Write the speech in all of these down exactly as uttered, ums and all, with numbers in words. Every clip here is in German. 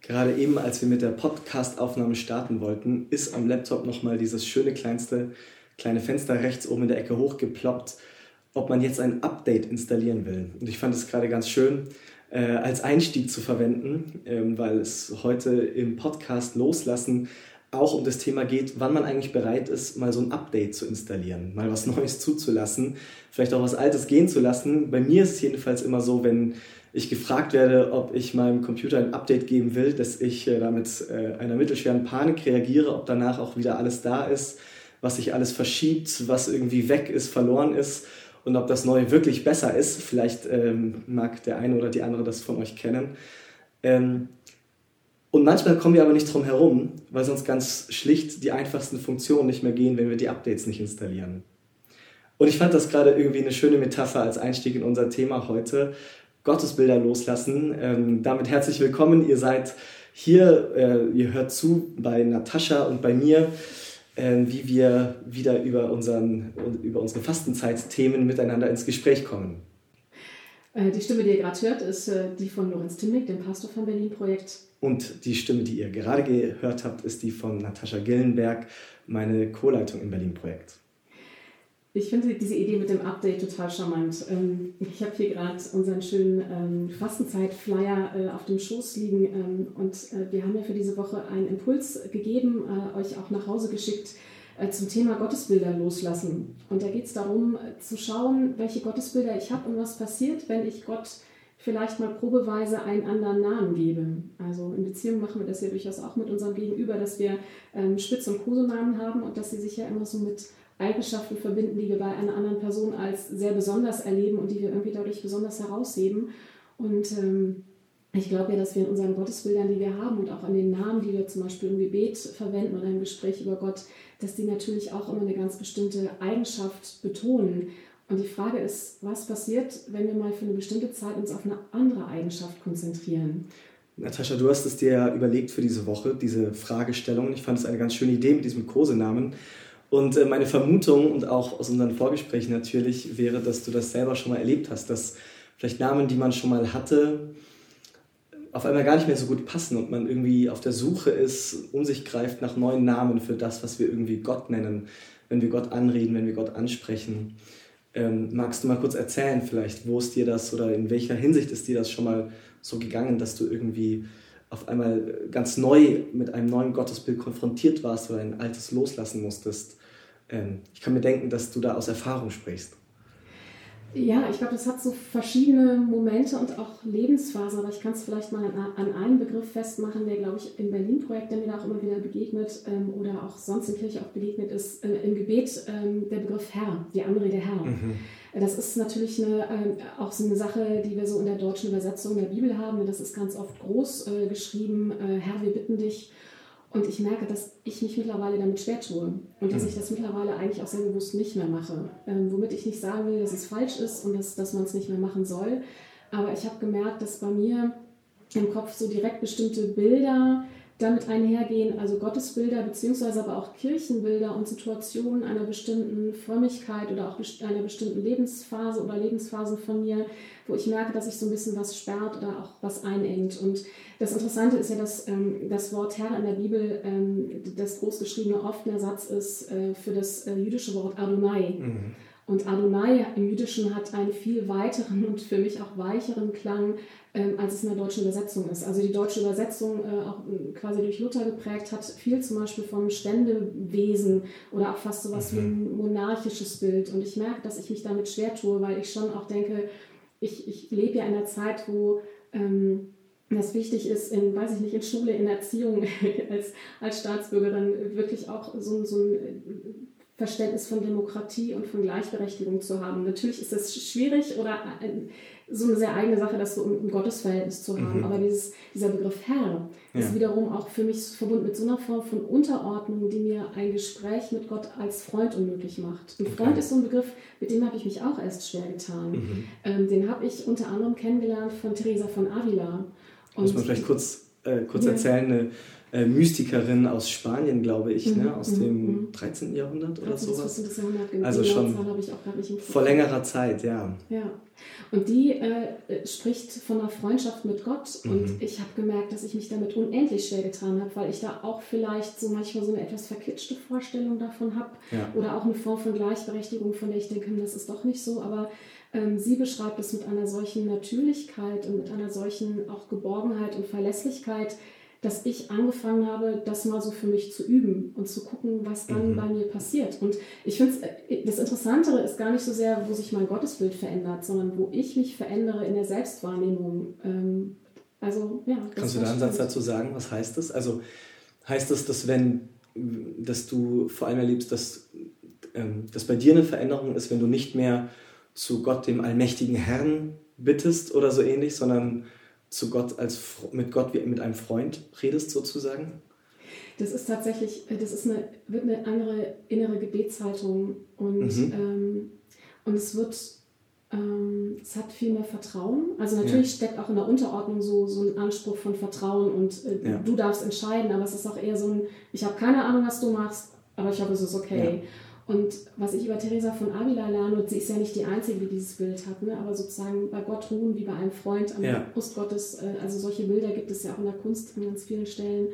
Gerade eben, als wir mit der Podcast-Aufnahme starten wollten, ist am Laptop nochmal dieses schöne kleinste kleine Fenster rechts oben in der Ecke hochgeploppt, ob man jetzt ein Update installieren will. Und ich fand es gerade ganz schön, äh, als Einstieg zu verwenden, ähm, weil es heute im Podcast Loslassen auch um das Thema geht, wann man eigentlich bereit ist, mal so ein Update zu installieren, mal was Neues zuzulassen, vielleicht auch was Altes gehen zu lassen. Bei mir ist es jedenfalls immer so, wenn ich gefragt werde, ob ich meinem Computer ein Update geben will, dass ich äh, damit äh, einer mittelschweren Panik reagiere, ob danach auch wieder alles da ist, was sich alles verschiebt, was irgendwie weg ist, verloren ist und ob das Neue wirklich besser ist. Vielleicht ähm, mag der eine oder die andere das von euch kennen. Ähm, und manchmal kommen wir aber nicht drum herum, weil sonst ganz schlicht die einfachsten Funktionen nicht mehr gehen, wenn wir die Updates nicht installieren. Und ich fand das gerade irgendwie eine schöne Metapher als Einstieg in unser Thema heute. Gottesbilder loslassen. Ähm, damit herzlich willkommen. Ihr seid hier, äh, ihr hört zu bei Natascha und bei mir, äh, wie wir wieder über, unseren, über unsere Fastenzeit-Themen miteinander ins Gespräch kommen. Die Stimme, die ihr gerade hört, ist die von Lorenz Timnick, dem Pastor vom Berlin-Projekt. Und die Stimme, die ihr gerade gehört habt, ist die von Natascha Gillenberg, meine Co-Leitung im Berlin-Projekt. Ich finde diese Idee mit dem Update total charmant. Ich habe hier gerade unseren schönen Fastenzeit-Flyer auf dem Schoß liegen und wir haben ja für diese Woche einen Impuls gegeben, euch auch nach Hause geschickt zum Thema Gottesbilder loslassen. Und da geht es darum, zu schauen, welche Gottesbilder ich habe und was passiert, wenn ich Gott vielleicht mal probeweise einen anderen Namen gebe. Also in Beziehung machen wir das ja durchaus auch mit unserem Gegenüber, dass wir Spitz- und Kosenamen haben und dass sie sich ja immer so mit Eigenschaften verbinden, die wir bei einer anderen Person als sehr besonders erleben und die wir irgendwie dadurch besonders herausheben. Und ähm, ich glaube ja, dass wir in unseren Gottesbildern, die wir haben und auch an den Namen, die wir zum Beispiel im Gebet verwenden oder im Gespräch über Gott, dass die natürlich auch immer eine ganz bestimmte Eigenschaft betonen. Und die Frage ist, was passiert, wenn wir mal für eine bestimmte Zeit uns auf eine andere Eigenschaft konzentrieren? Natascha, du hast es dir ja überlegt für diese Woche, diese Fragestellung. Ich fand es eine ganz schöne Idee mit diesem Kosenamen. Und meine Vermutung und auch aus unseren Vorgesprächen natürlich wäre, dass du das selber schon mal erlebt hast, dass vielleicht Namen, die man schon mal hatte, auf einmal gar nicht mehr so gut passen und man irgendwie auf der Suche ist, um sich greift nach neuen Namen für das, was wir irgendwie Gott nennen, wenn wir Gott anreden, wenn wir Gott ansprechen. Ähm, magst du mal kurz erzählen vielleicht, wo ist dir das oder in welcher Hinsicht ist dir das schon mal so gegangen, dass du irgendwie auf einmal ganz neu mit einem neuen Gottesbild konfrontiert warst oder ein altes loslassen musstest? Ähm, ich kann mir denken, dass du da aus Erfahrung sprichst. Ja, ich glaube, das hat so verschiedene Momente und auch Lebensphasen, aber ich kann es vielleicht mal an einem Begriff festmachen, der, glaube ich, im Berlin-Projekt, der mir da auch immer wieder begegnet ähm, oder auch sonst in Kirche auch begegnet ist, äh, im Gebet ähm, der Begriff Herr, die Anrede Herr. Mhm. Das ist natürlich eine, äh, auch so eine Sache, die wir so in der deutschen Übersetzung der Bibel haben. Das ist ganz oft groß äh, geschrieben, äh, Herr, wir bitten dich. Und ich merke, dass ich mich mittlerweile damit schwer tue und dass ich das mittlerweile eigentlich auch sehr bewusst nicht mehr mache. Ähm, womit ich nicht sagen will, dass es falsch ist und dass, dass man es nicht mehr machen soll. Aber ich habe gemerkt, dass bei mir im Kopf so direkt bestimmte Bilder damit einhergehen, also Gottesbilder beziehungsweise aber auch Kirchenbilder und Situationen einer bestimmten Frömmigkeit oder auch einer bestimmten Lebensphase oder Lebensphasen von mir, wo ich merke, dass sich so ein bisschen was sperrt oder auch was einengt. Und das Interessante ist ja, dass ähm, das Wort Herr in der Bibel ähm, das großgeschriebene oft ein Ersatz ist äh, für das äh, jüdische Wort Adonai. Mhm. Und Adonai im Jüdischen hat einen viel weiteren und für mich auch weicheren Klang, ähm, als es in der deutschen Übersetzung ist. Also die deutsche Übersetzung, äh, auch quasi durch Luther geprägt, hat viel zum Beispiel vom Ständewesen oder auch fast sowas mhm. wie ein monarchisches Bild. Und ich merke, dass ich mich damit schwer tue, weil ich schon auch denke, ich, ich lebe ja in einer Zeit, wo ähm, das wichtig ist, in, weiß ich nicht, in Schule, in Erziehung als, als Staatsbürger dann wirklich auch so, so ein Verständnis von Demokratie und von Gleichberechtigung zu haben. Natürlich ist das schwierig oder so eine sehr eigene Sache, das so ein Gottesverhältnis zu haben. Mhm. Aber dieses, dieser Begriff Herr ja. ist wiederum auch für mich verbunden mit so einer Form von Unterordnung, die mir ein Gespräch mit Gott als Freund unmöglich macht. Und Freund okay. ist so ein Begriff, mit dem habe ich mich auch erst schwer getan. Mhm. Ähm, den habe ich unter anderem kennengelernt von Teresa von Avila. Und muss man vielleicht kurz, äh, kurz ja. erzählen, eine äh, Mystikerin aus Spanien, glaube ich, mhm. ne? aus mhm. dem dreizehnten. Jahrhundert oder dreizehnten. sowas. vierzehnten. Jahrhundert, genau. Also schon vor längerer Zeit, ja. Ja, und die äh, spricht von einer Freundschaft mit Gott mhm. und ich habe gemerkt, dass ich mich damit unendlich schwer getan habe, weil ich da auch vielleicht so manchmal so eine etwas verkitschte Vorstellung davon habe ja. oder auch eine Form von Gleichberechtigung, von der ich denke, das ist doch nicht so, aber ähm, sie beschreibt es mit einer solchen Natürlichkeit und mit einer solchen auch Geborgenheit und Verlässlichkeit, dass ich angefangen habe, das mal so für mich zu üben und zu gucken, was dann mhm. bei mir passiert. Und ich finde, das Interessantere ist gar nicht so sehr, wo sich mein Gottesbild verändert, sondern wo ich mich verändere in der Selbstwahrnehmung. Ähm, also, ja, Kannst du da einen Satz dazu sagen? Was heißt das? Also heißt das, dass wenn, dass du vor allem erlebst, dass, ähm, dass bei dir eine Veränderung ist, wenn du nicht mehr zu Gott, dem allmächtigen Herrn, bittest oder so ähnlich, sondern zu Gott als mit Gott wie mit einem Freund redest sozusagen? Das ist tatsächlich, das ist eine, wird eine andere innere Gebetshaltung und, mhm. ähm, und es wird, ähm, es hat viel mehr Vertrauen. Also natürlich ja. steckt auch in der Unterordnung so, so ein Anspruch von Vertrauen und äh, ja. du darfst entscheiden, aber es ist auch eher so ein, ich habe keine Ahnung, was du machst, aber ich hoffe, es ist okay. Ja. Und was ich über Teresa von Avila lerne, und sie ist ja nicht die Einzige, die dieses Bild hat, ne? Aber sozusagen bei Gott ruhen wie bei einem Freund an ja. der Brust Gottes, äh, also solche Bilder gibt es ja auch in der Kunst an ganz vielen Stellen.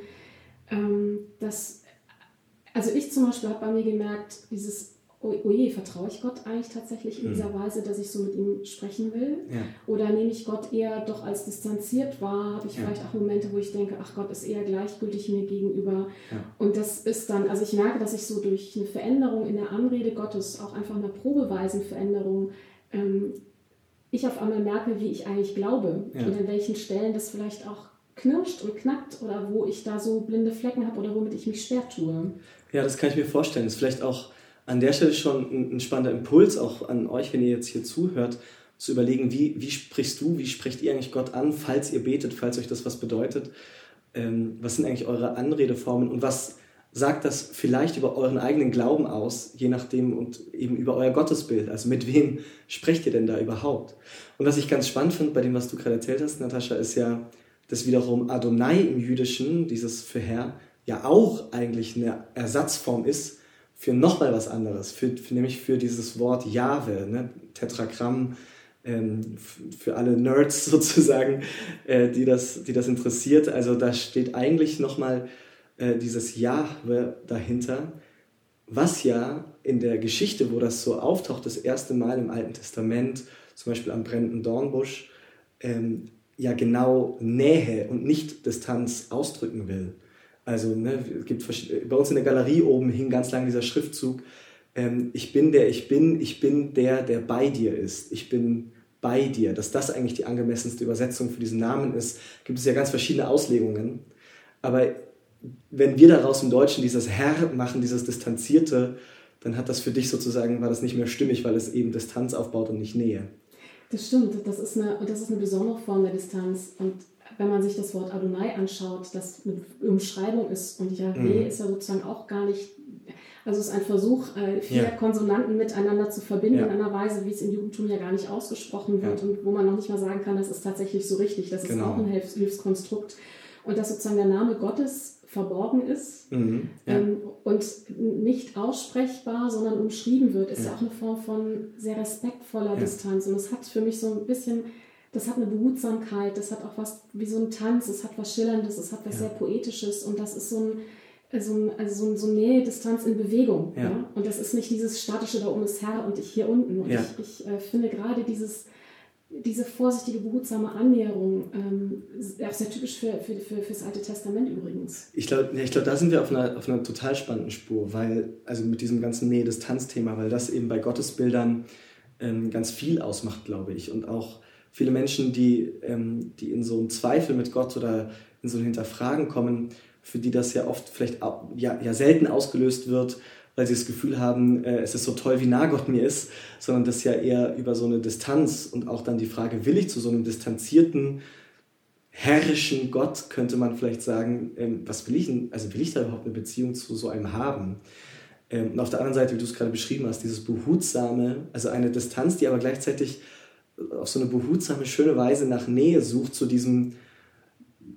Ähm, dass, also ich zum Beispiel habe bei mir gemerkt, dieses, oh, oh je, vertraue ich Gott eigentlich tatsächlich in mhm. dieser Weise, dass ich so mit ihm sprechen will? Ja. Oder nehme ich Gott eher doch als distanziert wahr? Habe ich ja. vielleicht auch Momente, wo ich denke, ach Gott ist eher gleichgültig mir gegenüber. Ja. Und das ist dann, also ich merke, dass ich so durch eine Veränderung in der Anrede Gottes, auch einfach eine probeweisen Veränderung, ähm, ich auf einmal merke, wie ich eigentlich glaube ja. und an welchen Stellen das vielleicht auch knirscht und knackt oder wo ich da so blinde Flecken habe oder womit ich mich schwer tue. Ja, das kann ich mir vorstellen. Das ist vielleicht auch an der Stelle schon ein spannender Impuls auch an euch, wenn ihr jetzt hier zuhört, zu überlegen, wie, wie sprichst du, wie sprecht ihr eigentlich Gott an, falls ihr betet, falls euch das was bedeutet. Ähm, was sind eigentlich eure Anredeformen und was sagt das vielleicht über euren eigenen Glauben aus, je nachdem und eben über euer Gottesbild. Also mit wem sprecht ihr denn da überhaupt? Und was ich ganz spannend finde bei dem, was du gerade erzählt hast, Natascha, ist ja, dass wiederum Adonai im Jüdischen, dieses für Herr, ja auch eigentlich eine Ersatzform ist für nochmal was anderes, für, für, nämlich für dieses Wort Jahwe, ne? Tetragramm, ähm, für alle Nerds sozusagen, äh, die, das, die das interessiert. Also da steht eigentlich nochmal äh, dieses Jahwe dahinter, was ja in der Geschichte, wo das so auftaucht, das erste Mal im Alten Testament, zum Beispiel am brennenden Dornbusch, ähm, ja genau Nähe und nicht Distanz ausdrücken will. Also ne, es gibt bei uns in der Galerie oben hing ganz lang dieser Schriftzug, ähm, ich bin der ich bin, ich bin der, der bei dir ist. Ich bin bei dir. Dass das eigentlich die angemessenste Übersetzung für diesen Namen ist, gibt es ja ganz verschiedene Auslegungen. Aber wenn wir daraus im Deutschen dieses Herr machen, dieses Distanzierte, dann hat das für dich sozusagen, war das nicht mehr stimmig, weil es eben Distanz aufbaut und nicht Nähe. Das stimmt, das ist eine, und das ist eine besondere Form der Distanz. Und wenn man sich das Wort Adonai anschaut, das eine Umschreibung ist, und Yahweh mhm. ist ja sozusagen auch gar nicht, also es ist ein Versuch, vier ja. Konsonanten miteinander zu verbinden, ja. in einer Weise, wie es im Judentum ja gar nicht ausgesprochen wird ja. und wo man noch nicht mal sagen kann, das ist tatsächlich so richtig, das genau. ist auch ein Hilfs- Hilfskonstrukt. Und dass sozusagen der Name Gottes verborgen ist mhm, ja. ähm, und nicht aussprechbar, sondern umschrieben wird, ist ja. ja auch eine Form von sehr respektvoller ja. Distanz. Und es hat für mich so ein bisschen, das hat eine Behutsamkeit, das hat auch was wie so ein Tanz, es hat was Schillerndes, es hat was ja. sehr Poetisches und das ist so ein, so ein, also so ein, so eine Nähe-Distanz in Bewegung. Ja. Ja? Und das ist nicht dieses statische, da oben ist Herr und ich hier unten. Und ja. ich, ich äh, finde gerade dieses diese vorsichtige, behutsame Annäherung, ähm, auch sehr typisch für, für, für, für das Alte Testament übrigens. Ich glaube, ja, ich glaub, da sind wir auf einer, auf einer total spannenden Spur, weil, also mit diesem ganzen Nähe-Distanz-Thema, weil das eben bei Gottesbildern ähm, ganz viel ausmacht, glaube ich. Und auch viele Menschen, die, ähm, die in so einen Zweifel mit Gott oder in so ein Hinterfragen kommen, für die das ja oft vielleicht auch, ja, ja selten ausgelöst wird, weil sie das Gefühl haben, äh, es ist so toll, wie nah Gott mir ist, sondern das ja eher über so eine Distanz und auch dann die Frage, will ich zu so einem distanzierten, herrischen Gott, könnte man vielleicht sagen, ähm, was will ich denn, also will ich da überhaupt eine Beziehung zu so einem haben? Ähm, und auf der anderen Seite, wie du es gerade beschrieben hast, dieses behutsame, also eine Distanz, die aber gleichzeitig auf so eine behutsame, schöne Weise nach Nähe sucht zu diesem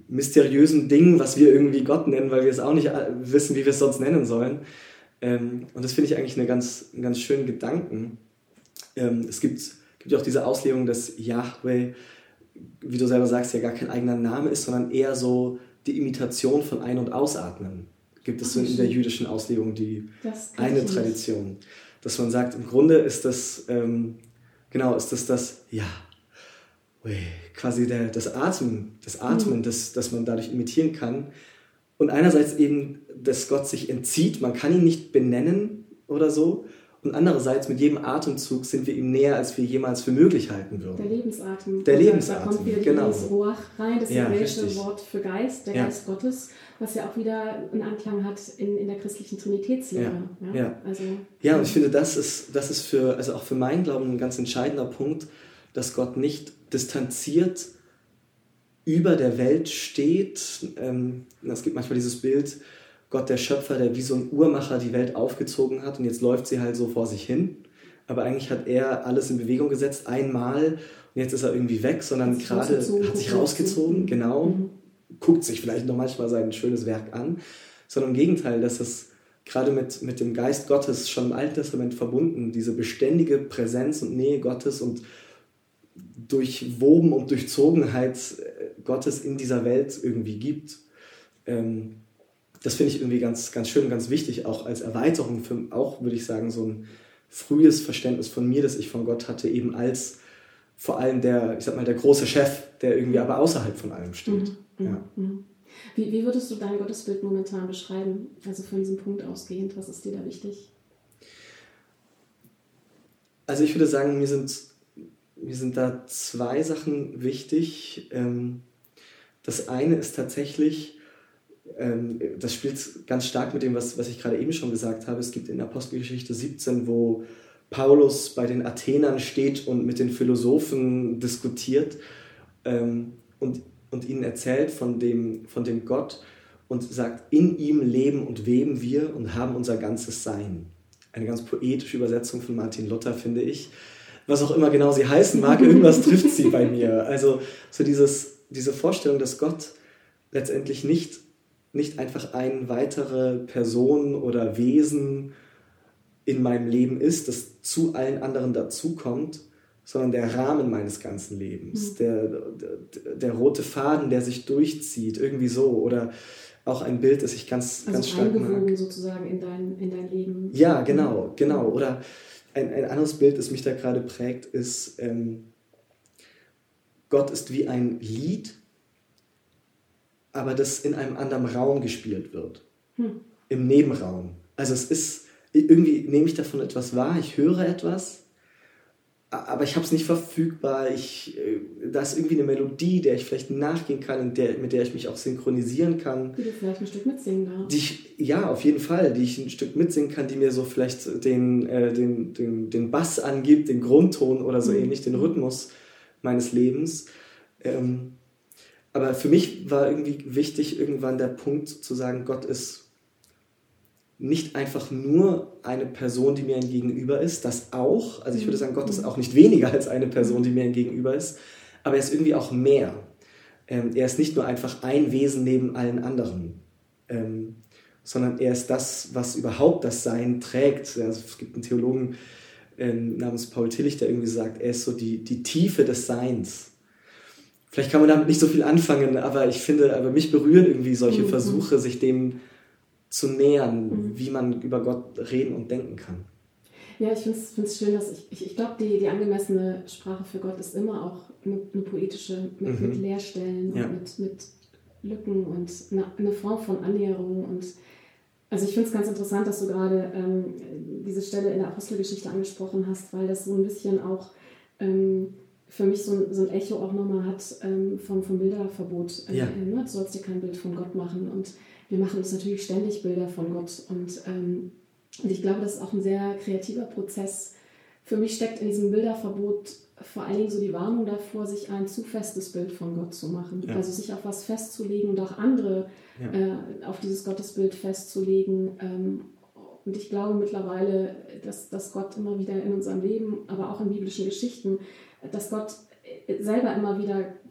mysteriösen Ding, was wir irgendwie Gott nennen, weil wir es auch nicht wissen, wie wir es sonst nennen sollen. Ähm, und das finde ich eigentlich eine ganz, einen ganz schönen Gedanken. Ähm, es gibt, gibt ja auch diese Auslegung, dass Yahweh, wie du selber sagst, ja gar kein eigener Name ist, sondern eher so die Imitation von Ein- und Ausatmen. Gibt es so in der jüdischen Auslegung die eine Tradition, dass man sagt, im Grunde ist das, ähm, genau, ist das das, ja, quasi der, das Atmen, das Atmen, mhm. das, das man dadurch imitieren kann. Und einerseits eben, dass Gott sich entzieht, man kann ihn nicht benennen oder so. Und andererseits, mit jedem Atemzug sind wir ihm näher, als wir jemals für möglich halten würden. Der Lebensatem. Der Lebensatem, da kommt wieder genau. dieses Ruach rein, das ja, hebräische richtig. Wort für Geist, der ja. Geist Gottes, was ja auch wieder einen Anklang hat in, in der christlichen Trinitätslehre. Ja, ja? ja. Also, ja und ich finde, das ist, das ist für, also auch für meinen Glauben ein ganz entscheidender Punkt, dass Gott nicht distanziert über der Welt steht. Ähm, es gibt manchmal dieses Bild, Gott der Schöpfer, der wie so ein Uhrmacher die Welt aufgezogen hat und jetzt läuft sie halt so vor sich hin. Aber eigentlich hat er alles in Bewegung gesetzt, einmal, und jetzt ist er irgendwie weg, sondern hat gerade hat sich rausgezogen, genau, mhm. guckt sich vielleicht noch manchmal sein schönes Werk an, sondern im Gegenteil, dass es gerade mit, mit dem Geist Gottes schon im Alten Testament verbunden, diese beständige Präsenz und Nähe Gottes und Durchwoben und Durchzogenheit Gottes in dieser Welt irgendwie gibt. Ähm, das finde ich irgendwie ganz, ganz schön, ganz wichtig, auch als Erweiterung für, auch würde ich sagen, so ein frühes Verständnis von mir, das ich von Gott hatte, eben als vor allem der, ich sag mal, der große Chef, der irgendwie aber außerhalb von allem steht. Mhm. Ja. Mhm. Wie, wie würdest du dein Gottesbild momentan beschreiben? Also von diesem Punkt ausgehend, was ist dir da wichtig? Also ich würde sagen, mir sind, mir sind da zwei Sachen wichtig. Das eine ist tatsächlich, das spielt ganz stark mit dem, was, was ich gerade eben schon gesagt habe. Es gibt in Apostelgeschichte siebzehn, wo Paulus bei den Athenern steht und mit den Philosophen diskutiert ähm, und, und ihnen erzählt von dem, von dem Gott und sagt, in ihm leben und weben wir und haben unser ganzes Sein. Eine ganz poetische Übersetzung von Martin Luther, finde ich. Was auch immer genau sie heißen mag, irgendwas trifft sie bei mir. Also so dieses, diese Vorstellung, dass Gott letztendlich nicht nicht einfach eine weitere Person oder Wesen in meinem Leben ist, das zu allen anderen dazukommt, sondern der Rahmen meines ganzen Lebens, mhm. der, der, der rote Faden, der sich durchzieht, irgendwie so. Oder auch ein Bild, das ich ganz, also ganz stark mag. eingewoben sozusagen in dein, in dein Leben. Ja, genau, genau. Oder ein, ein anderes Bild, das mich da gerade prägt, ist, ähm, Gott ist wie ein Lied, aber das in einem anderen Raum gespielt wird. Hm. Im Nebenraum. Also es ist, irgendwie nehme ich davon etwas wahr, ich höre etwas, aber ich habe es nicht verfügbar. Ich, da ist irgendwie eine Melodie, der ich vielleicht nachgehen kann, und der, mit der ich mich auch synchronisieren kann. Die du vielleicht ein Stück mitsingen darfst. Die ich, ja, auf jeden Fall, die ich ein Stück mitsingen kann, die mir so vielleicht den, äh, den, den, den Bass angibt, den Grundton oder so hm. ähnlich, den Rhythmus meines Lebens. Ähm, Aber für mich war irgendwie wichtig, irgendwann der Punkt zu sagen, Gott ist nicht einfach nur eine Person, die mir ein Gegenüber ist, das auch. Also ich würde sagen, Gott ist auch nicht weniger als eine Person, die mir ein Gegenüber ist, aber er ist irgendwie auch mehr. Ähm, er ist nicht nur einfach ein Wesen neben allen anderen, ähm, sondern er ist das, was überhaupt das Sein trägt. Also es gibt einen Theologen ähm, namens Paul Tillich, der irgendwie sagt, er ist so die, die Tiefe des Seins. Vielleicht kann man damit nicht so viel anfangen, aber ich finde, aber mich berühren irgendwie solche mhm. Versuche, sich dem zu nähern, mhm. wie man über Gott reden und denken kann. Ja, ich finde es schön, dass ich, ich, ich glaube, die, die angemessene Sprache für Gott ist immer auch eine, eine poetische, mit, mhm. mit Leerstellen ja. und mit, mit Lücken und eine, eine Form von Annäherung. Und also ich finde es ganz interessant, dass du gerade ähm, diese Stelle in der Apostelgeschichte angesprochen hast, weil das so ein bisschen auch ähm, für mich so ein, so ein Echo auch nochmal hat ähm, vom, vom Bilderverbot. Äh, ja. ne? Du sollst dir kein Bild von Gott machen. Und wir machen uns natürlich ständig Bilder von Gott. Und, ähm, und ich glaube, das ist auch ein sehr kreativer Prozess. Für mich steckt in diesem Bilderverbot vor allen Dingen so die Warnung davor, sich ein zu festes Bild von Gott zu machen. Ja. Also sich auf was festzulegen und auch andere ja. äh, auf dieses Gottesbild festzulegen. Ähm, und ich glaube mittlerweile, dass, dass Gott immer wieder in unserem Leben, aber auch in biblischen Geschichten, dass Gott selber immer wieder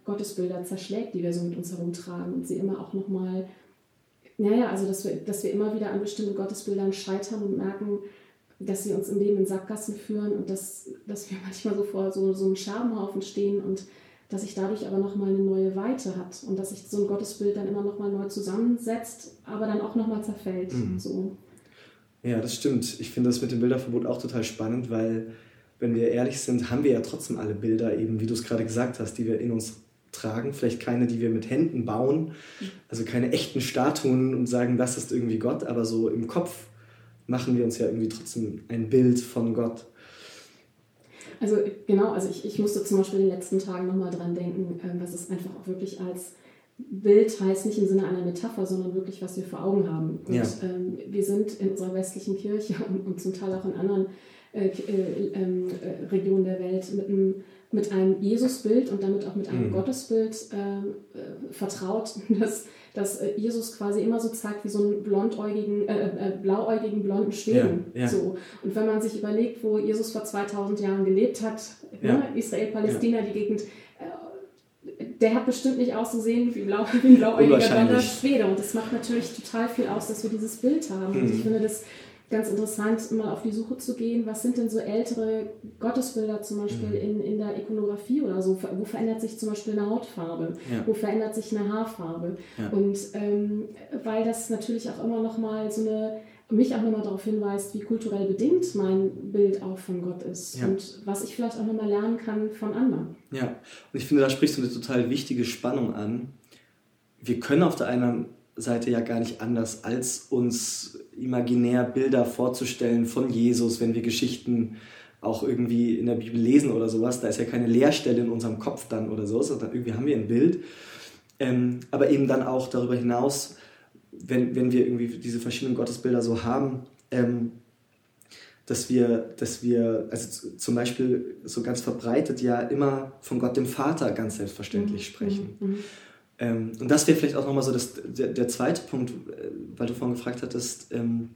Gottesbilder zerschlägt, die wir so mit uns herumtragen und sie immer auch nochmal, naja, also dass wir, dass wir immer wieder an bestimmten Gottesbildern scheitern und merken, dass sie uns im Leben in Sackgassen führen und dass, dass wir manchmal so vor so, so einem Scherbenhaufen stehen und dass sich dadurch aber nochmal eine neue Weite hat und dass sich so ein Gottesbild dann immer nochmal neu zusammensetzt, aber dann auch nochmal zerfällt. Mhm. So. Ja, das stimmt. Ich finde das mit dem Bilderverbot auch total spannend, weil, wenn wir ehrlich sind, haben wir ja trotzdem alle Bilder eben, wie du es gerade gesagt hast, die wir in uns tragen. Vielleicht keine, die wir mit Händen bauen, also keine echten Statuen und sagen, das ist irgendwie Gott, aber so im Kopf machen wir uns ja irgendwie trotzdem ein Bild von Gott. Also genau, also ich, ich musste zum Beispiel in den letzten Tagen nochmal dran denken, was es einfach auch wirklich als Bild heißt, nicht im Sinne einer Metapher, sondern wirklich, was wir vor Augen haben. Und ja. ähm, wir sind in unserer westlichen Kirche und, und zum Teil auch in anderen äh, äh, äh, Regionen der Welt mit einem, mit einem Jesusbild und damit auch mit einem mhm. Gottesbild äh, äh, vertraut, dass, dass äh, Jesus quasi immer so zeigt wie so einen blondäugigen, äh, äh, blauäugigen blonden Schweden. Ja, ja. So. Und wenn man sich überlegt, wo Jesus vor zweitausend Jahren gelebt hat, ja. ne, Israel, Palästina, ja. die Gegend, äh, der hat bestimmt nicht ausgesehen wie, blau, wie ein blauäugiger blonder Schwede. Und das macht natürlich total viel aus, dass wir dieses Bild haben. Mhm. Und ich finde das ganz interessant, mal auf die Suche zu gehen, was sind denn so ältere Gottesbilder zum Beispiel mhm. in, in der Ikonografie oder so, wo verändert sich zum Beispiel eine Hautfarbe, ja. wo verändert sich eine Haarfarbe ja. und ähm, weil das natürlich auch immer noch mal so eine, mich auch nochmal darauf hinweist, wie kulturell bedingt mein Bild auch von Gott ist ja. und was ich vielleicht auch nochmal lernen kann von anderen. Ja, und ich finde, da sprichst du eine total wichtige Spannung an. Wir können auf der einen Seite ja gar nicht anders, als uns imaginär Bilder vorzustellen von Jesus, wenn wir Geschichten auch irgendwie in der Bibel lesen oder sowas. Da ist ja keine Leerstelle in unserem Kopf dann oder so, sondern irgendwie haben wir ein Bild. Ähm, aber eben dann auch darüber hinaus, wenn, wenn wir irgendwie diese verschiedenen Gottesbilder so haben, ähm, dass wir, dass wir, also zum Beispiel so ganz verbreitet ja immer von Gott dem Vater ganz selbstverständlich mhm. sprechen. Mhm. Ähm, und das wäre vielleicht auch nochmal so das, der, der zweite Punkt, weil du vorhin gefragt hattest, ähm,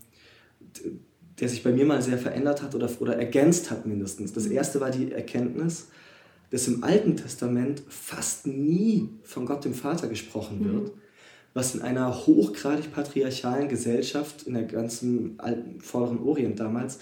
der sich bei mir mal sehr verändert hat oder, oder ergänzt hat mindestens. Das erste war die Erkenntnis, dass im Alten Testament fast nie von Gott dem Vater gesprochen wird, mhm. was in einer hochgradig patriarchalen Gesellschaft in der ganzen alten Vorderen Orient damals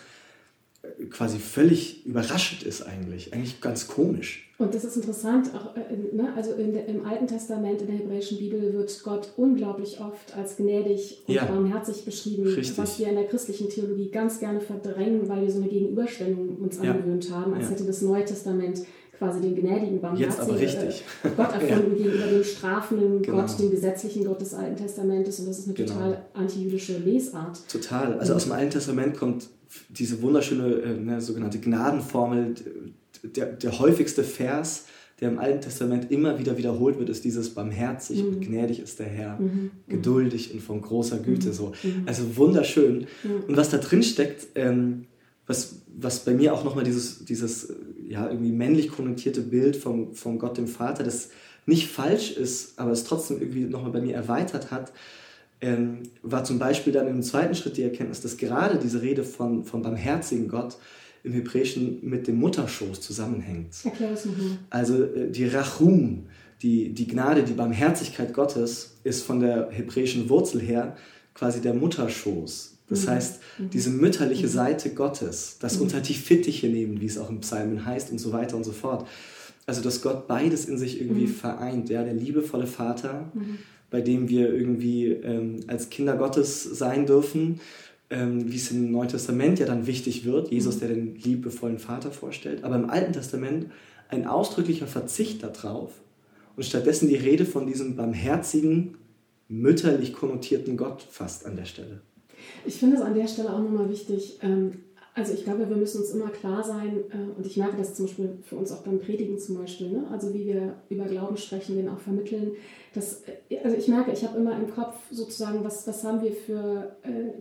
quasi völlig überraschend ist eigentlich, eigentlich ganz komisch. Und das ist interessant, auch, äh, ne? also in der, im Alten Testament, in der hebräischen Bibel wird Gott unglaublich oft als gnädig und ja. barmherzig beschrieben, Richtig. Was wir in der christlichen Theologie ganz gerne verdrängen, weil wir so eine Gegenüberstellung uns ja. angewöhnt haben, als ja. hätte das Neue Testament quasi den gnädigen, barmherzigen äh, Gott erfunden ja. gegenüber dem strafenden genau. Gott, dem gesetzlichen Gott des Alten Testamentes, und das ist eine genau. total antijüdische Lesart. Total, also aus dem Alten Testament kommt diese wunderschöne äh, ne, sogenannte Gnadenformel, der, der häufigste Vers, der im Alten Testament immer wieder wiederholt wird, ist dieses barmherzig mhm. und gnädig ist der Herr, mhm. geduldig und von großer Güte. Mhm. So. Also wunderschön. Mhm. Und was da drin steckt, ähm, was, was bei mir auch nochmal dieses, dieses ja, irgendwie männlich konnotierte Bild von, von Gott dem Vater, das nicht falsch ist, aber es trotzdem irgendwie nochmal bei mir erweitert hat, Ähm, war zum Beispiel dann im zweiten Schritt die Erkenntnis, dass gerade diese Rede von, von barmherzigen Gott im Hebräischen mit dem Mutterschoß zusammenhängt. Erklär das nochmal. Also äh, die Rachum, die, die Gnade, die Barmherzigkeit Gottes, ist von der hebräischen Wurzel her quasi der Mutterschoß. Das mhm. heißt, mhm. diese mütterliche mhm. Seite Gottes, das mhm. unter die Fittiche nehmen, wie es auch im Psalmen heißt und so weiter und so fort. Also dass Gott beides in sich irgendwie mhm. vereint. Ja? Der liebevolle Vater, mhm. bei dem wir irgendwie ähm, als Kinder Gottes sein dürfen, ähm, wie es im Neuen Testament ja dann wichtig wird, Jesus, der den liebevollen Vater vorstellt, aber im Alten Testament ein ausdrücklicher Verzicht darauf und stattdessen die Rede von diesem barmherzigen, mütterlich konnotierten Gott fast an der Stelle. Ich finde es an der Stelle auch nochmal wichtig, ähm, also ich glaube, wir müssen uns immer klar sein, äh, und ich merke das zum Beispiel für uns auch beim Predigen zum Beispiel, ne? Also wie wir über Glauben sprechen, den auch vermitteln. Das, also ich merke, ich habe immer im Kopf sozusagen, was, was haben wir für, äh,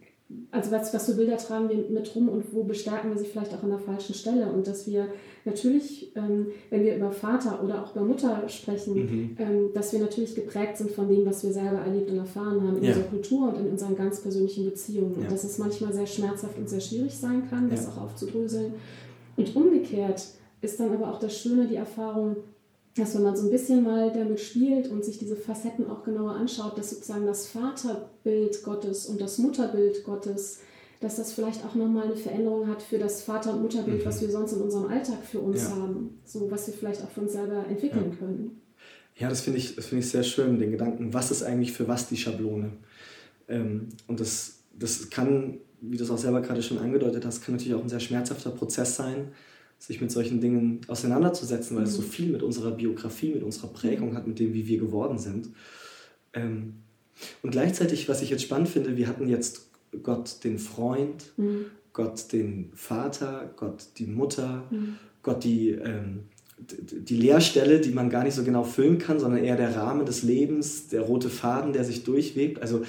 also was, was für Bilder tragen wir mit rum und wo bestärken wir sie vielleicht auch an der falschen Stelle. Und dass wir natürlich, ähm, wenn wir über Vater oder auch über Mutter sprechen, mhm. ähm, dass wir natürlich geprägt sind von dem, was wir selber erlebt und erfahren haben in ja. unserer Kultur und in unseren ganz persönlichen Beziehungen. Ja. Und dass es manchmal sehr schmerzhaft und sehr schwierig sein kann, das ja. auch aufzudröseln. Und umgekehrt ist dann aber auch das Schöne, die Erfahrung, dass wenn man so ein bisschen mal damit spielt und sich diese Facetten auch genauer anschaut, dass sozusagen das Vaterbild Gottes und das Mutterbild Gottes, dass das vielleicht auch nochmal eine Veränderung hat für das Vater- und Mutterbild, mhm. was wir sonst in unserem Alltag für uns ja. haben, so was wir vielleicht auch für uns selber entwickeln ja. können. Ja, das finde ich, das finde ich sehr schön, den Gedanken, was ist eigentlich für was die Schablone? Ähm, und das, das kann, wie du es auch selber gerade schon angedeutet hast, kann natürlich auch ein sehr schmerzhafter Prozess sein, sich mit solchen Dingen auseinanderzusetzen, weil mhm. es so viel mit unserer Biografie, mit unserer Prägung hat, mit dem, wie wir geworden sind. Ähm, und gleichzeitig, was ich jetzt spannend finde, wir hatten jetzt Gott den Freund, mhm. Gott den Vater, Gott die Mutter, mhm. Gott die, ähm, die, die Leerstelle, die man gar nicht so genau füllen kann, sondern eher der Rahmen des Lebens, der rote Faden, der sich durchwebt. Also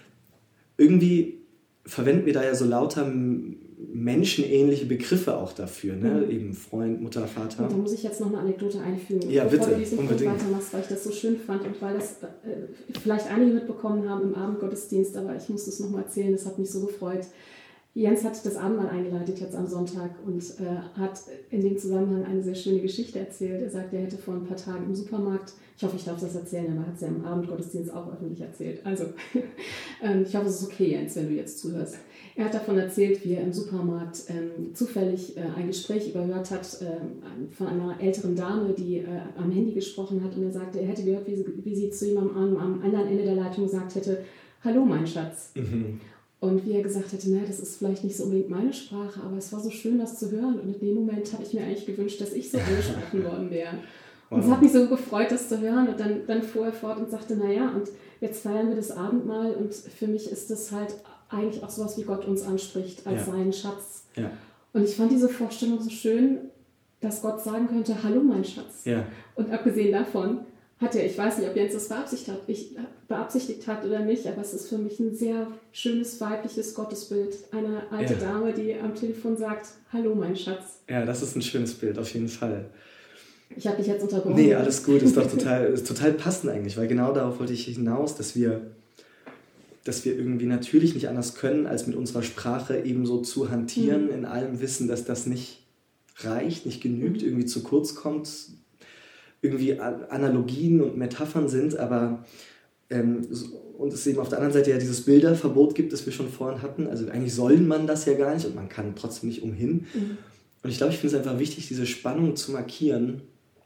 irgendwie verwenden wir da ja so lauter menschenähnliche Begriffe auch dafür, ne? Mhm. Eben Freund, Mutter, Vater. Und da muss ich jetzt noch eine Anekdote einfügen, ja, bevor bitte, du diesen Punkt weitermachst, weil ich das so schön fand und weil das äh, vielleicht einige mitbekommen haben im Abendgottesdienst, aber ich muss das nochmal erzählen, das hat mich so gefreut. Jens hat das Abendmahl eingeleitet jetzt am Sonntag und äh, hat in dem Zusammenhang eine sehr schöne Geschichte erzählt. Er sagt, er hätte vor ein paar Tagen im Supermarkt, ich hoffe, ich darf das erzählen, aber er hat es ja im Abendgottesdienst auch öffentlich erzählt. Also, ich hoffe, es ist okay, Jens, wenn du jetzt zuhörst. Er hat davon erzählt, wie er im Supermarkt ähm, zufällig äh, ein Gespräch überhört hat äh, von einer älteren Dame, die äh, am Handy gesprochen hat. Und er sagte, er hätte gehört, wie sie, wie sie zu jemandem am, am anderen Ende der Leitung gesagt hätte, hallo mein Schatz. Mhm. Und wie er gesagt hätte, naja, das ist vielleicht nicht so unbedingt meine Sprache, aber es war so schön, das zu hören. Und in dem Moment habe ich mir eigentlich gewünscht, dass ich so angesprochen worden wäre. Und es hat mich so gefreut, das zu hören. Und dann, dann fuhr er fort und sagte, naja, und jetzt feiern wir das Abendmahl. Und für mich ist das halt eigentlich auch sowas, wie Gott uns anspricht, als ja. seinen Schatz. Ja. Und ich fand diese Vorstellung so schön, dass Gott sagen könnte, hallo mein Schatz. Ja. Und abgesehen davon hat er, ich weiß nicht, ob Jens das beabsichtigt hat, ich, beabsichtigt hat oder nicht, aber es ist für mich ein sehr schönes weibliches Gottesbild. Eine alte ja. Dame, die am Telefon sagt, hallo mein Schatz. Ja, das ist ein schönes Bild, auf jeden Fall. Ich habe dich jetzt unterbrochen. Nee, alles gut, ist doch total, ist total passend eigentlich, weil genau darauf wollte ich hinaus, dass wir, dass wir irgendwie natürlich nicht anders können, als mit unserer Sprache eben so zu hantieren, mhm. in allem Wissen, dass das nicht reicht, nicht genügt, mhm. irgendwie zu kurz kommt, irgendwie Analogien und Metaphern sind, aber ähm, und es eben auf der anderen Seite ja dieses Bilderverbot gibt, das wir schon vorhin hatten, also eigentlich soll man das ja gar nicht und man kann trotzdem nicht umhin. Mhm. Und ich glaube, ich finde es einfach wichtig, diese Spannung zu markieren,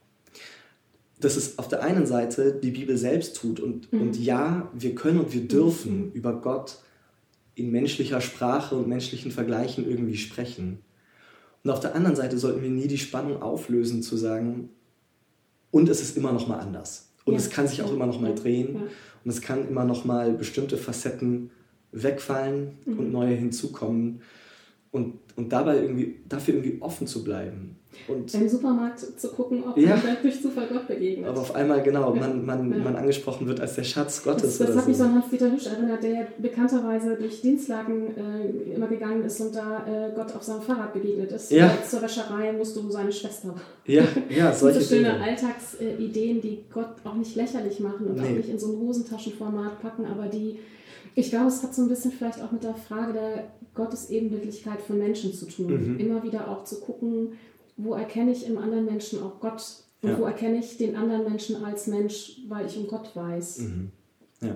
dass es auf der einen Seite die Bibel selbst tut und, mhm. und ja, wir können und wir dürfen mhm. über Gott in menschlicher Sprache und menschlichen Vergleichen irgendwie sprechen. Und auf der anderen Seite sollten wir nie die Spannung auflösen, zu sagen, und es ist immer noch mal anders. Und ja. es kann sich auch immer noch mal drehen ja. und es kann immer noch mal bestimmte Facetten wegfallen mhm. und neue hinzukommen. Und, und dabei irgendwie, dafür irgendwie offen zu bleiben. Und im Supermarkt zu gucken, ob ja, man durch Zufall Gott begegnet. Aber auf einmal, genau, ja. man, man, ja. man angesprochen wird als der Schatz Gottes. Das, das oder hat so. mich so an Hans-Dieter Hüsch erinnert, der ja bekannterweise durch Dienstlagen äh, immer gegangen ist und da äh, Gott auf seinem Fahrrad begegnet ist. Ja. Und zur Wäscherei musste wo seine Schwester war. Ja, ja, solche so schöne Dinge. Alltagsideen, die Gott auch nicht lächerlich machen und nee. auch nicht in so ein Hosentaschenformat packen, aber die, ich glaube, es hat so ein bisschen vielleicht auch mit der Frage der Gottesebenbildlichkeit von Menschen zu tun. Mhm. Immer wieder auch zu gucken, wo erkenne ich im anderen Menschen auch Gott und ja. wo erkenne ich den anderen Menschen als Mensch, weil ich um Gott weiß. Mhm. Ja.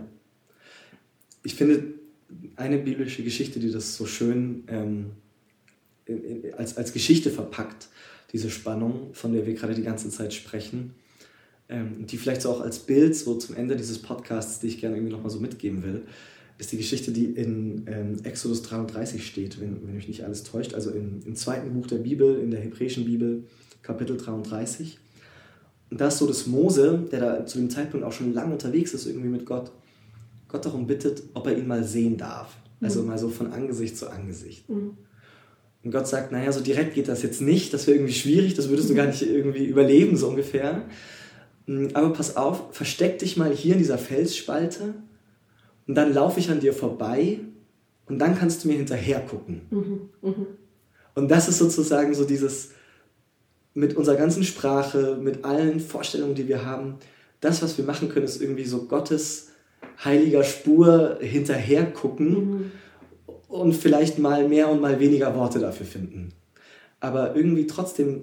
Ich finde, eine biblische Geschichte, die das so schön ähm, in, in, als, als Geschichte verpackt, diese Spannung, von der wir gerade die ganze Zeit sprechen, ähm, die vielleicht so auch als Bild so zum Ende dieses Podcasts, die ich gerne irgendwie nochmal so mitgeben will, ist die Geschichte, die in ähm, Exodus dreiunddreißig steht, wenn, wenn mich nicht alles täuscht, also im, im zweiten Buch der Bibel, in der hebräischen Bibel, Kapitel dreiunddreißig. Und da ist so, dass Mose, der da zu dem Zeitpunkt auch schon lange unterwegs ist, irgendwie mit Gott, Gott darum bittet, ob er ihn mal sehen darf. Also mhm. mal so von Angesicht zu Angesicht. Mhm. Und Gott sagt, naja, so direkt geht das jetzt nicht, das wäre irgendwie schwierig, das würdest du gar nicht irgendwie überleben, so ungefähr. Aber pass auf, versteck dich mal hier in dieser Felsspalte und dann laufe ich an dir vorbei und dann kannst du mir hinterher gucken. Mhm, mh. Und das ist sozusagen so dieses, mit unserer ganzen Sprache, mit allen Vorstellungen, die wir haben, das, was wir machen können, ist irgendwie so Gottes heiliger Spur hinterher gucken mhm. und vielleicht mal mehr und mal weniger Worte dafür finden. Aber irgendwie trotzdem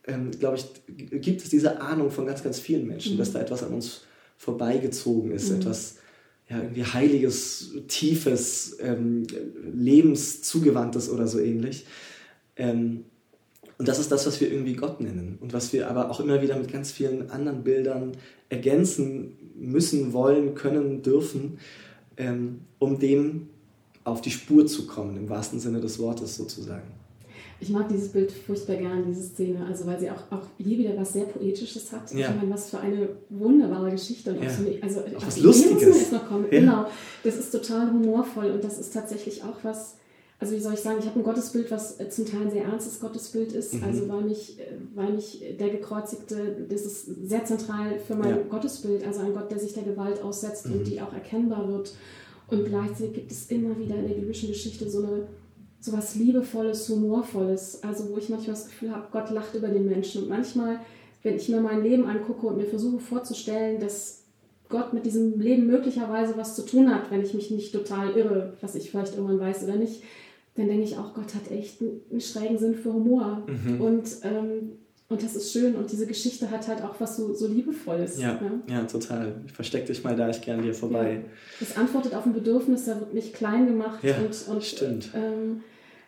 ähm, glaube ich, gibt es diese Ahnung von ganz, ganz vielen Menschen, mhm. dass da etwas an uns vorbeigezogen ist, mhm. etwas ja, irgendwie Heiliges, Tiefes, ähm, Lebenszugewandtes oder so ähnlich. Ähm, und das ist das, was wir irgendwie Gott nennen und was wir aber auch immer wieder mit ganz vielen anderen Bildern ergänzen müssen, wollen, können, dürfen, ähm, um dem auf die Spur zu kommen, im wahrsten Sinne des Wortes sozusagen. Ich mag dieses Bild furchtbar gerne, diese Szene, also weil sie auch, auch hier wieder was sehr Poetisches hat. Ja. Ich meine, was für eine wunderbare Geschichte. Und ja. auch so eine, also auch was Lustiges. Jetzt noch kommen. Ja. Genau, das ist total humorvoll und das ist tatsächlich auch was, also wie soll ich sagen, ich habe ein Gottesbild, was zum Teil ein sehr ernstes Gottesbild ist, mhm. also weil mich, weil mich der Gekreuzigte, das ist sehr zentral für mein ja. Gottesbild, also ein Gott, der sich der Gewalt aussetzt mhm. und die auch erkennbar wird. Und gleichzeitig gibt es immer wieder in der biblischen Geschichte so eine so was Liebevolles, Humorvolles, also wo ich manchmal das Gefühl habe, Gott lacht über den Menschen. Und manchmal, wenn ich mir mein Leben angucke und mir versuche vorzustellen, dass Gott mit diesem Leben möglicherweise was zu tun hat, wenn ich mich nicht total irre, was ich vielleicht irgendwann weiß oder nicht, dann denke ich auch, Gott hat echt einen, einen schrägen Sinn für Humor. Mhm. Und, ähm, und das ist schön. Und diese Geschichte hat halt auch was so, so Liebevolles. Ja, ne? Ja, total. Ich versteck dich mal da, ich gern dir vorbei. Ja. Es antwortet auf ein Bedürfnis, da wird nicht klein gemacht. Ja, und, und stimmt. Ähm,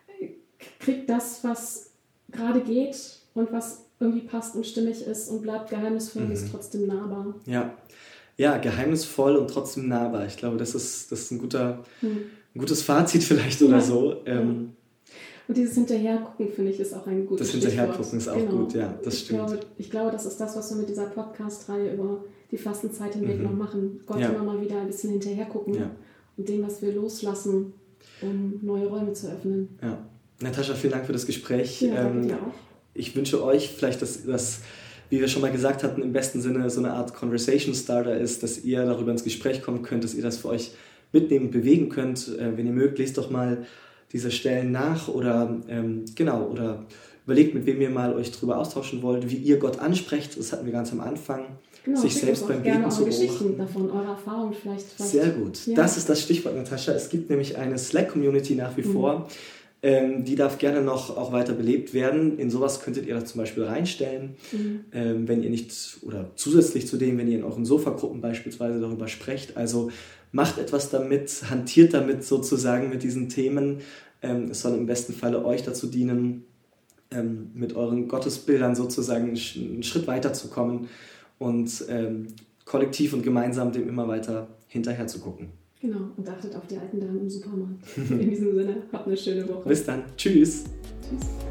kriegt das, was gerade geht und was irgendwie passt und stimmig ist und bleibt geheimnisvoll und mhm. ist trotzdem nahbar. Ja. Ja, geheimnisvoll und trotzdem nahbar. Ich glaube, das ist, das ist ein, guter, mhm. ein gutes Fazit vielleicht oder ja. so. Ähm, und dieses Hinterhergucken, finde ich, ist auch ein gutes Das Hinterhergucken ist auch genau. gut, ja, das ich stimmt. Glaube, ich glaube, das ist das, was wir mit dieser Podcast-Reihe über die Fastenzeit hinweg mhm. noch machen. Gott ja. immer mal wieder ein bisschen hinterhergucken ja. und dem, was wir loslassen, um neue Räume zu öffnen. Ja. Natascha, vielen Dank für das Gespräch. Ja, danke dir auch. Ich wünsche euch vielleicht, dass das, wie wir schon mal gesagt hatten, im besten Sinne so eine Art Conversation Starter ist, dass ihr darüber ins Gespräch kommen könnt, dass ihr das für euch mitnehmen und bewegen könnt. Wenn ihr mögt, lest doch mal diese Stellen nach oder ähm, genau oder überlegt, mit wem ihr mal euch darüber austauschen wollt, wie ihr Gott ansprecht. Das hatten wir ganz am Anfang. Genau, sich selbst beim Beten zu beobachten. Geschichten davon, eure Erfahrungen vielleicht. vielleicht. Sehr gut. Ja. Das ist das Stichwort, Natascha. Es gibt nämlich eine Slack-Community nach wie mhm. vor. Ähm, die darf gerne noch auch weiter belebt werden. In sowas könntet ihr das zum Beispiel reinstellen, mhm. ähm, wenn ihr nicht, oder zusätzlich zu dem, wenn ihr in euren Sofagruppen beispielsweise darüber sprecht. Also macht etwas damit, hantiert damit sozusagen mit diesen Themen. Ähm, es soll im besten Falle euch dazu dienen, ähm, mit euren Gottesbildern sozusagen einen Schritt weiter zu kommen und ähm, kollektiv und gemeinsam dem immer weiter hinterher zu gucken. Genau, und achtet auf die alten Damen im Supermarkt. In diesem Sinne, habt eine schöne Woche. Bis dann. Tschüss. Tschüss.